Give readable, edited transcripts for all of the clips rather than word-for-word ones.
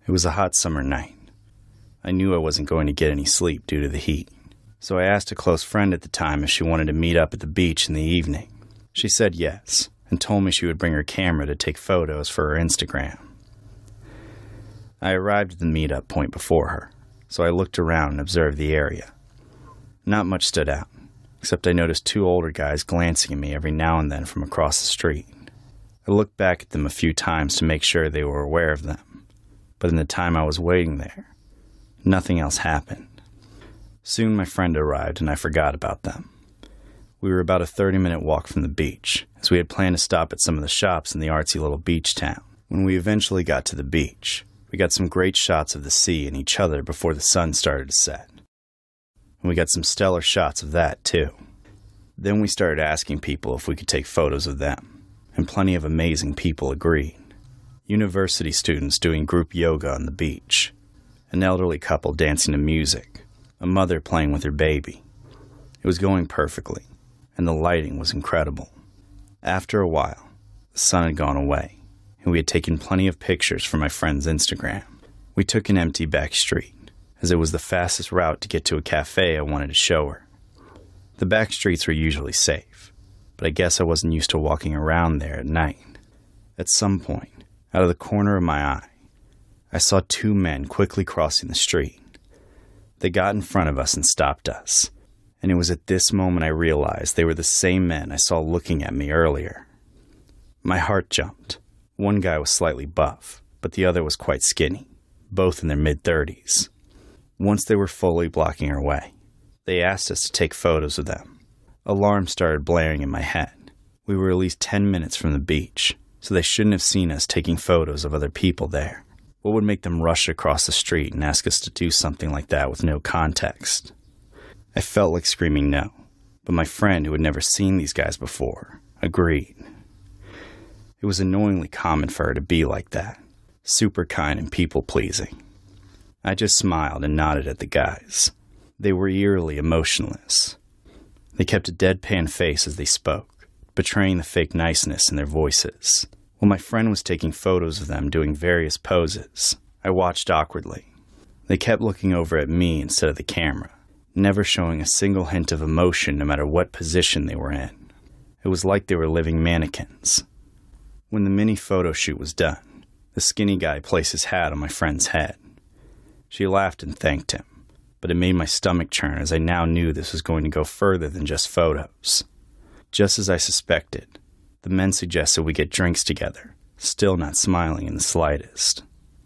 It was a hot summer night. I knew I wasn't going to get any sleep due to the heat, so I asked a close friend at the time if she wanted to meet up at the beach in the evening. She said yes, and told me she would bring her camera to take photos for her Instagram. I arrived at the meetup point before her, so I looked around and observed the area. Not much stood out, except I noticed two older guys glancing at me every now and then from across the street. I looked back at them a few times to make sure they were aware of them, but in the time I was waiting there, nothing else happened. Soon my friend arrived and I forgot about them. We were about a 30-minute walk from the beach, as we had planned to stop at some of the shops in the artsy little beach town. When we eventually got to the beach, we got some great shots of the sea and each other before the sun started to set. And we got some stellar shots of that, too. Then we started asking people if we could take photos of them, and plenty of amazing people agreed. University students doing group yoga on the beach, an elderly couple dancing to music, a mother playing with her baby. It was going perfectly, and the lighting was incredible. After a while, the sun had gone away, and we had taken plenty of pictures for my friend's Instagram. We took an empty back street, as it was the fastest route to get to a cafe I wanted to show her. The back streets were usually safe, but I guess I wasn't used to walking around there at night. At some point, out of the corner of my eye, I saw two men quickly crossing the street. They got in front of us and stopped us, and it was at this moment I realized they were the same men I saw looking at me earlier. My heart jumped. One guy was slightly buff, but the other was quite skinny, both in their mid-30s. Once they were fully blocking our way, they asked us to take photos of them. Alarms started blaring in my head. We were at least 10 minutes from the beach, so they shouldn't have seen us taking photos of other people there. What would make them rush across the street and ask us to do something like that with no context? I felt like screaming no, but my friend, who had never seen these guys before, agreed. It was annoyingly common for her to be like that, super kind and people-pleasing. I just smiled and nodded at the guys. They were eerily emotionless. They kept a deadpan face as they spoke, betraying the fake niceness in their voices. While my friend was taking photos of them doing various poses, I watched awkwardly. They kept looking over at me instead of the camera, never showing a single hint of emotion no matter what position they were in. It was like they were living mannequins. When the mini photo shoot was done, the skinny guy placed his hat on my friend's head. She laughed and thanked him, but it made my stomach churn as I now knew this was going to go further than just photos. Just as I suspected, the men suggested we get drinks together, still not smiling in the slightest.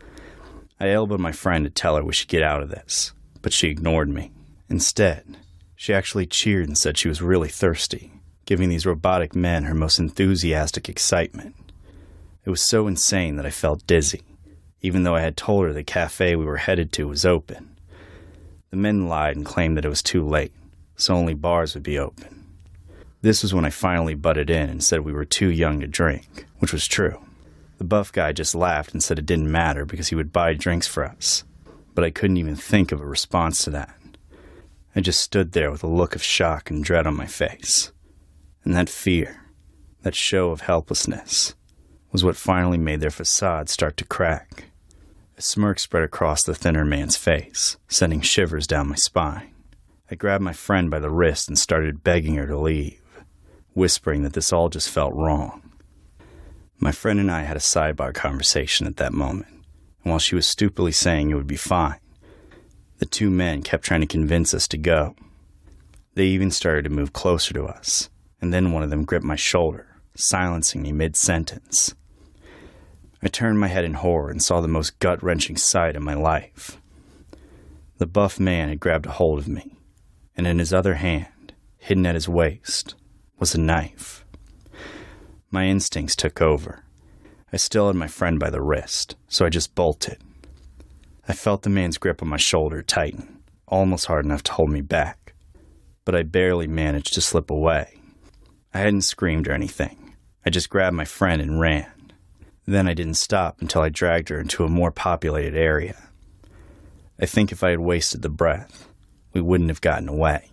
I elbowed my friend to tell her we should get out of this, but she ignored me. Instead, she actually cheered and said she was really thirsty, giving these robotic men her most enthusiastic excitement. It was so insane that I felt dizzy, even though I had told her the cafe we were headed to was open. The men lied and claimed that it was too late, so only bars would be open. This was when I finally butted in and said we were too young to drink, which was true. The buff guy just laughed and said it didn't matter because he would buy drinks for us, but I couldn't even think of a response to that. I just stood there with a look of shock and dread on my face. And that fear, that show of helplessness, was what finally made their facade start to crack. A smirk spread across the thinner man's face, sending shivers down my spine. I grabbed my friend by the wrist and started begging her to leave, whispering that this all just felt wrong. My friend and I had a sidebar conversation at that moment, and while she was stupidly saying it would be fine, the two men kept trying to convince us to go. They even started to move closer to us, and then one of them gripped my shoulder, silencing me mid-sentence. I turned my head in horror and saw the most gut-wrenching sight of my life. The buff man had grabbed a hold of me, and in his other hand, hidden at his waist, was a knife. My instincts took over. I still had my friend by the wrist, so I just bolted. I felt the man's grip on my shoulder tighten, almost hard enough to hold me back, but I barely managed to slip away. I hadn't screamed or anything. I just grabbed my friend and ran. Then I didn't stop until I dragged her into a more populated area. I think if I had wasted the breath, we wouldn't have gotten away.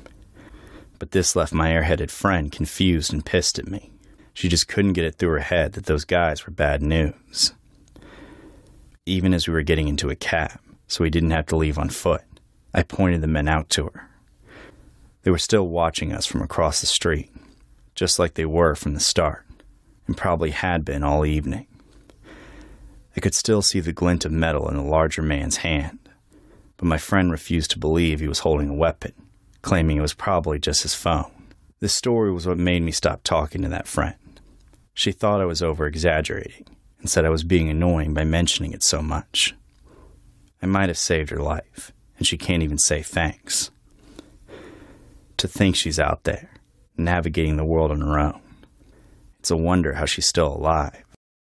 But this left my airheaded friend confused and pissed at me. She just couldn't get it through her head that those guys were bad news. even as we were getting into a cab, so we didn't have to leave on foot. I pointed the men out to her. They were still watching us from across the street, just like they were from the start, and probably had been all evening. I could still see the glint of metal in the larger man's hand, but my friend refused to believe he was holding a weapon, claiming it was probably just his phone. This story was what made me stop talking to that friend. She thought I was over-exaggerating and said I was being annoying by mentioning it so much. I might have saved her life, and she can't even say thanks. To think she's out there, navigating the world on her own. It's a wonder how she's still alive.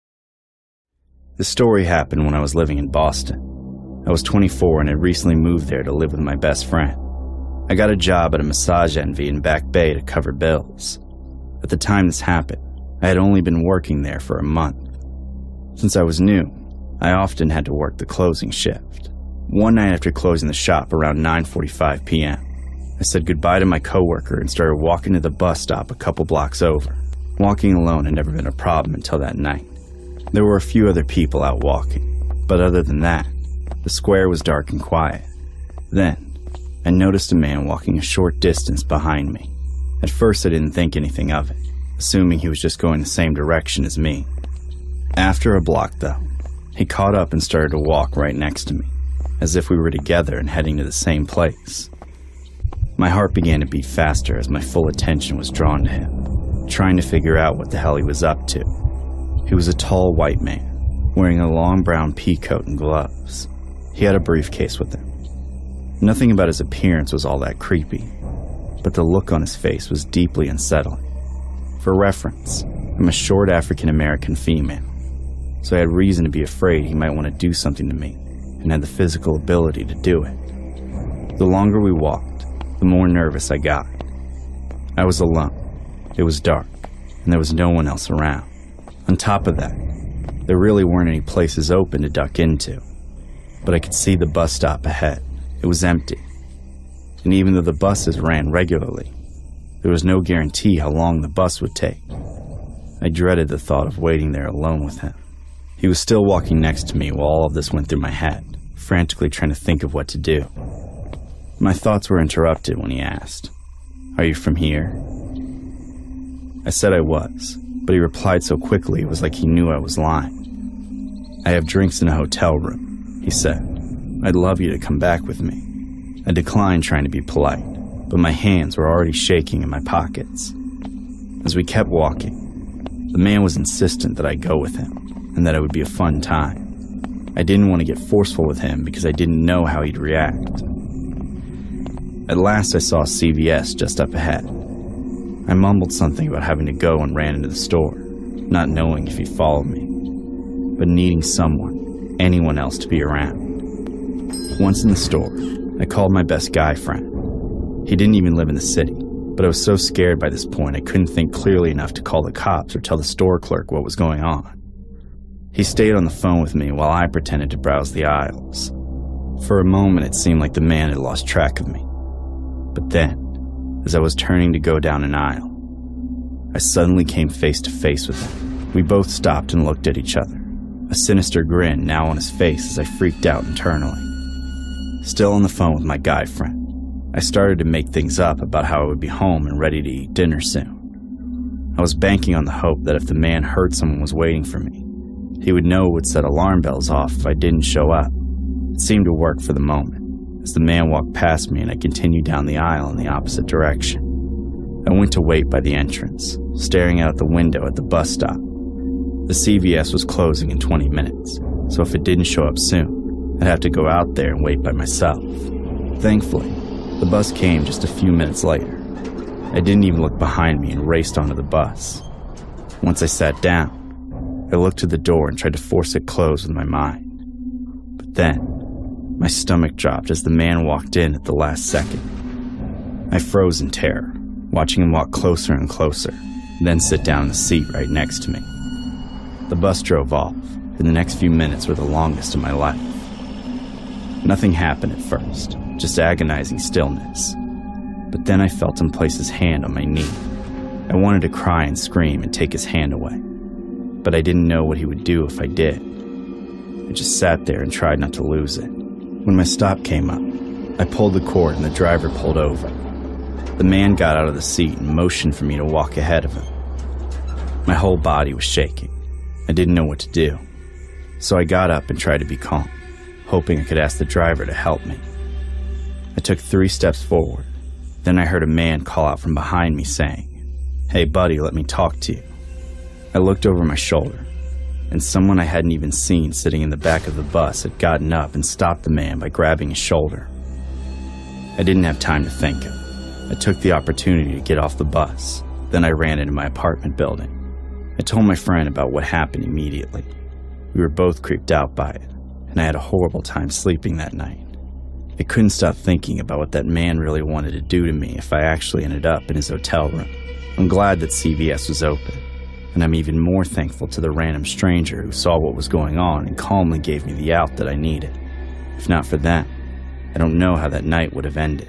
This story happened when I was living in Boston. I was 24 and had recently moved there to live with my best friend. I got a job at a massage envy in Back Bay to cover bills. At the time this happened, I had only been working there for a month. Since I was new, I often had to work the closing shift. One night after closing the shop around 9:45 p.m., I said goodbye to my coworker and started walking to the bus stop a couple blocks over. Walking alone had never been a problem until that night. There were a few other people out walking, but other than that, the square was dark and quiet. Then, I noticed a man walking a short distance behind me. At first I didn't think anything of it, assuming he was just going the same direction as me. After a block, though, he caught up and started to walk right next to me, as if we were together and heading to the same place. My heart began to beat faster as my full attention was drawn to him, trying to figure out what the hell he was up to. He was a tall white man, wearing a long brown pea coat and gloves. He had a briefcase with him. Nothing about his appearance was all that creepy, but the look on his face was deeply unsettling. For reference, I'm a short African-American female, so I had reason to be afraid he might want to do something to me, and had the physical ability to do it. The longer we walked, the more nervous I got. I was alone, it was dark, and there was no one else around. On top of that, there really weren't any places open to duck into, but I could see the bus stop ahead. It was empty, and even though the buses ran regularly, there was no guarantee how long the bus would take. I dreaded the thought of waiting there alone with him. He was still walking next to me while all of this went through my head, frantically trying to think of what to do. My thoughts were interrupted when he asked, "Are you from here?" I said I was, but he replied so quickly it was like he knew I was lying. "I have drinks in a hotel room," he said. "I'd love you to come back with me." I declined trying to be polite, but my hands were already shaking in my pockets. As we kept walking, the man was insistent that I go with him, and that it would be a fun time. I didn't want to get forceful with him because I didn't know how he'd react. At last I saw CVS just up ahead. I mumbled something about having to go and ran into the store, not knowing if he'd follow me, but needing someone, anyone else to be around. Once in the store, I called my best guy friend. He didn't even live in the city, but I was so scared by this point I couldn't think clearly enough to call the cops or tell the store clerk what was going on. He stayed on the phone with me while I pretended to browse the aisles. For a moment it seemed like the man had lost track of me. But then, as I was turning to go down an aisle, I suddenly came face to face with him. We both stopped and looked at each other, a sinister grin now on his face as I freaked out internally. Still on the phone with my guy friend, I started to make things up about how I would be home and ready to eat dinner soon. I was banking on the hope that if the man heard someone was waiting for me, he would know it would set alarm bells off if I didn't show up. It seemed to work for the moment, as the man walked past me and I continued down the aisle in the opposite direction. I went to wait by the entrance, staring out the window at the bus stop. The CVS was closing in 20 minutes, so if it didn't show up soon, I'd have to go out there and wait by myself. Thankfully, the bus came just a few minutes later. I didn't even look behind me and raced onto the bus. Once I sat down, I looked to the door and tried to force it closed with my mind. But then, my stomach dropped as the man walked in at the last second. I froze in terror, watching him walk closer and closer, then sit down in the seat right next to me. The bus drove off, and the next few minutes were the longest of my life. Nothing happened at first, just agonizing stillness. But then I felt him place his hand on my knee. I wanted to cry and scream and take his hand away, but I didn't know what he would do if I did. I just sat there and tried not to lose it. When my stop came up, I pulled the cord and the driver pulled over. The man got out of the seat and motioned for me to walk ahead of him. My whole body was shaking. I didn't know what to do. So I got up and tried to be calm, hoping I could ask the driver to help me. I took 3 steps forward. Then I heard a man call out from behind me saying, "Hey buddy, let me talk to you." I looked over my shoulder, and someone I hadn't even seen sitting in the back of the bus had gotten up and stopped the man by grabbing his shoulder. I didn't have time to think. I took the opportunity to get off the bus. Then I ran into my apartment building. I told my friend about what happened immediately. We were both creeped out by it, and I had a horrible time sleeping that night. I couldn't stop thinking about what that man really wanted to do to me if I actually ended up in his hotel room. I'm glad that CVS was open, and I'm even more thankful to the random stranger who saw what was going on and calmly gave me the out that I needed. If not for them, I don't know how that night would have ended.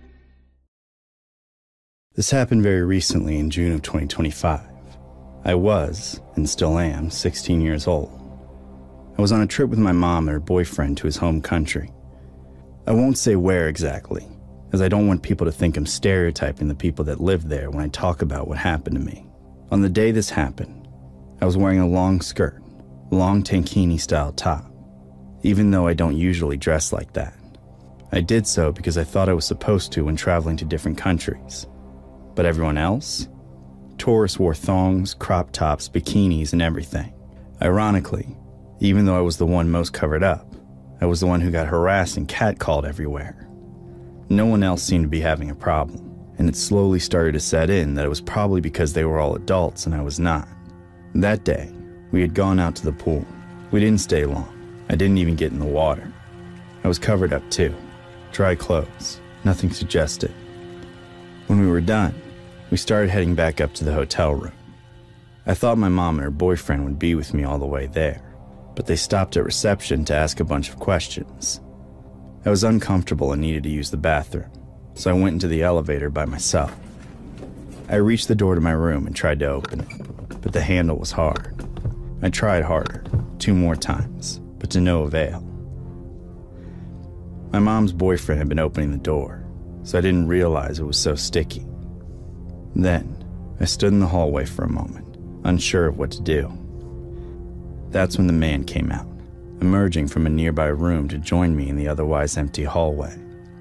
This happened very recently in June of 2025. I was, and still am, 16 years old. I was on a trip with my mom and her boyfriend to his home country. I won't say where exactly, as I don't want people to think I'm stereotyping the people that live there when I talk about what happened to me. On the day this happened, I was wearing a long skirt, long tankini-style top, even though I don't usually dress like that. I did so because I thought I was supposed to when traveling to different countries. But everyone else? Tourists wore thongs, crop tops, bikinis, and everything. Ironically, even though I was the one most covered up, I was the one who got harassed and catcalled everywhere. No one else seemed to be having a problem, and it slowly started to set in that it was probably because they were all adults and I was not. That day, we had gone out to the pool. We didn't stay long. I didn't even get in the water. I was covered up too. Dry clothes. Nothing suggested. When we were done, we started heading back up to the hotel room. I thought my mom and her boyfriend would be with me all the way there, but they stopped at reception to ask a bunch of questions. I was uncomfortable and needed to use the bathroom, so I went into the elevator by myself. I reached the door to my room and tried to open it, but the handle was hard. I tried harder, 2 more times, but to no avail. My mom's boyfriend had been opening the door, so I didn't realize it was so sticky. Then, I stood in the hallway for a moment, unsure of what to do. That's when the man came out, emerging from a nearby room to join me in the otherwise empty hallway.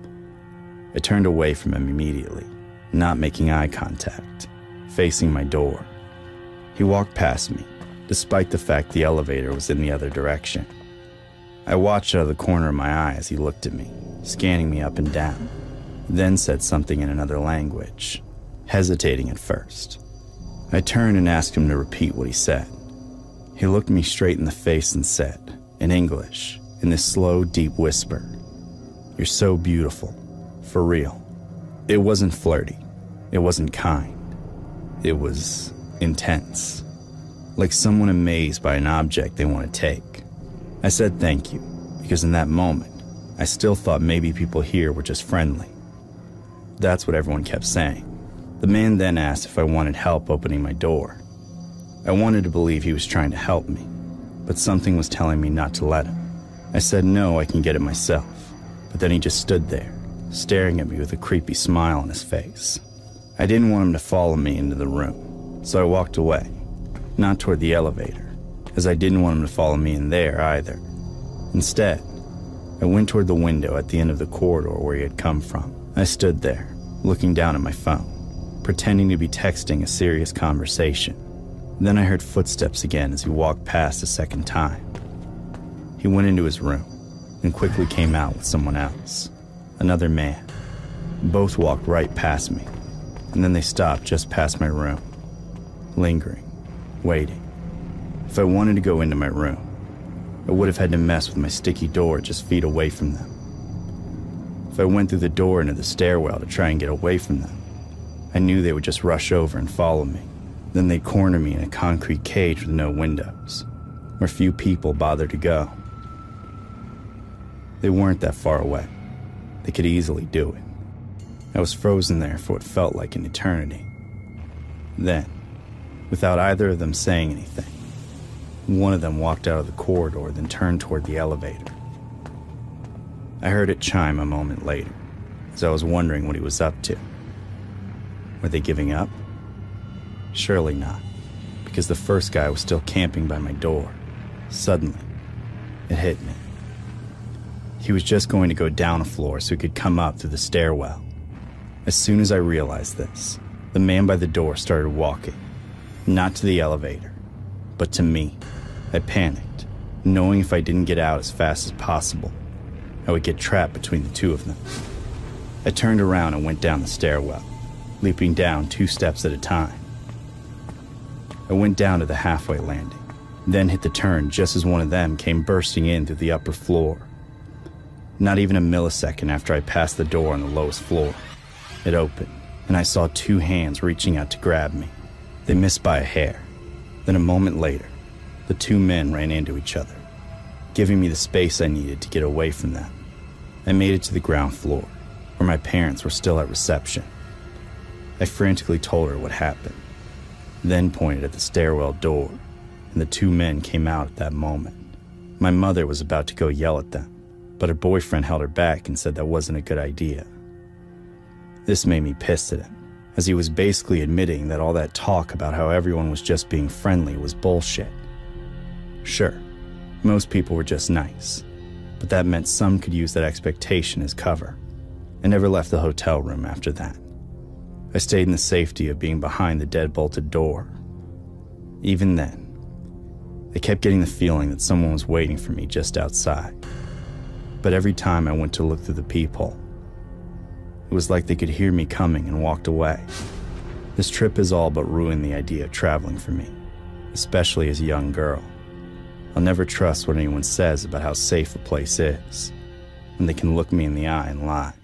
I turned away from him immediately, not making eye contact, facing my door. He walked past me, despite the fact the elevator was in the other direction. I watched out of the corner of my eye as he looked at me, scanning me up and down, then said something in another language, hesitating at first. I turned and asked him to repeat what he said. He looked me straight in the face and said, in English, in this slow, deep whisper, "You're so beautiful, for real." It wasn't flirty. It wasn't kind. It was intense, like someone amazed by an object they want to take. I said thank you, because in that moment, I still thought maybe people here were just friendly. That's what everyone kept saying. The man then asked if I wanted help opening my door. I wanted to believe he was trying to help me, but something was telling me not to let him. I said no, I can get it myself, but then he just stood there, staring at me with a creepy smile on his face. I didn't want him to follow me into the room, so I walked away, not toward the elevator, as I didn't want him to follow me in there either. Instead, I went toward the window at the end of the corridor where he had come from. I stood there, looking down at my phone, pretending to be texting a serious conversation. Then I heard footsteps again as he walked past a second time. He went into his room and quickly came out with someone else, another man. Both walked right past me, and then they stopped just past my room, lingering, waiting. If I wanted to go into my room, I would have had to mess with my sticky door just feet away from them. If I went through the door into the stairwell to try and get away from them, I knew they would just rush over and follow me. Then they'd corner me in a concrete cage with no windows, where few people bothered to go. They weren't that far away. They could easily do it. I was frozen there for what felt like an eternity. Then, without either of them saying anything, One of them walked out of the corridor, then turned toward the elevator. I heard it chime a moment later, as I was wondering what he was up to. Were they giving up? Surely not, because the first guy was still camping by my door. Suddenly, it hit me. He was just going to go down a floor so he could come up through the stairwell. As soon as I realized this, the man by the door started walking, not to the elevator, but to me. I panicked, knowing if I didn't get out as fast as possible, I would get trapped between the two of them. I turned around and went down the stairwell, leaping down 2 steps at a time. I went down to the halfway landing, then hit the turn just as one of them came bursting in through the upper floor. Not even a millisecond after I passed the door on the lowest floor, it opened, and I saw 2 hands reaching out to grab me. They missed by a hair. Then a moment later, the 2 men ran into each other, giving me the space I needed to get away from them. I made it to the ground floor, where my parents were still at reception. I frantically told her what happened, then pointed at the stairwell door, and the 2 men came out at that moment. My mother was about to go yell at them, but her boyfriend held her back and said that wasn't a good idea. This made me pissed at him, as he was basically admitting that all that talk about how everyone was just being friendly was bullshit. Sure, most people were just nice, but that meant some could use that expectation as cover. I never left the hotel room after that. I stayed in the safety of being behind the dead-bolted door. Even then, I kept getting the feeling that someone was waiting for me just outside. But every time I went to look through the peephole, it was like they could hear me coming and walked away. This trip has all but ruined the idea of traveling for me, especially as a young girl. I'll never trust what anyone says about how safe a place is, when they can look me in the eye and lie.